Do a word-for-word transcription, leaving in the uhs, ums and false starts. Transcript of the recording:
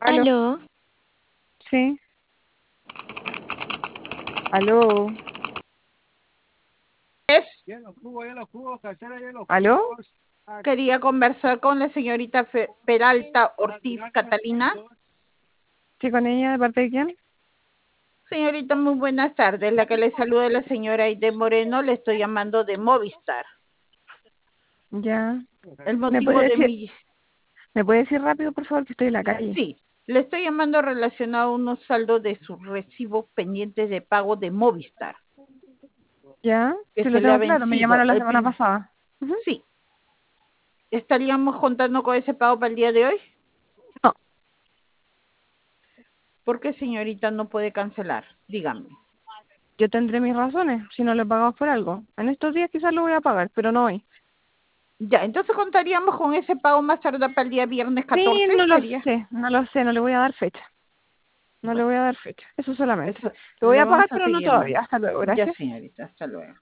Aló, Aló, sí, aló, Es, aló, quería conversar con la señorita Fe- Peralta Ortiz Catalina. sí, con ella, ¿de parte de quién? Señorita, muy buenas tardes. La que le saluda es la señora Aide Moreno. Le estoy llamando de Movistar. Ya, El ¿me motivo puede de decir, mi... me puede decir rápido, por favor, que estoy en la calle? Sí, le estoy llamando relacionado a unos saldos de sus recibos pendientes de pago de Movistar, Ya, que sí lo se le ha tengo claro, me vencido. llamaron la El semana prim- pasada. Ujú. Sí, ¿estaríamos contando con ese pago para el día de hoy? No, ¿Por qué, señorita, no puede cancelar? Dígame. yo tendré mis razones, si no lo he pagado por algo. En estos días quizás lo voy a pagar, pero no hoy. Ya, entonces contaríamos con ese pago más tarde para el día viernes Sí, catorce, no lo ¿sería? sé, no lo sé, no le voy a dar fecha, no le Bueno, voy a dar fecha, eso solamente. eso Lo voy le a pagar, vamos a pero no seguir llamando. todavía. Hasta luego, Ya, gracias. señorita, hasta luego.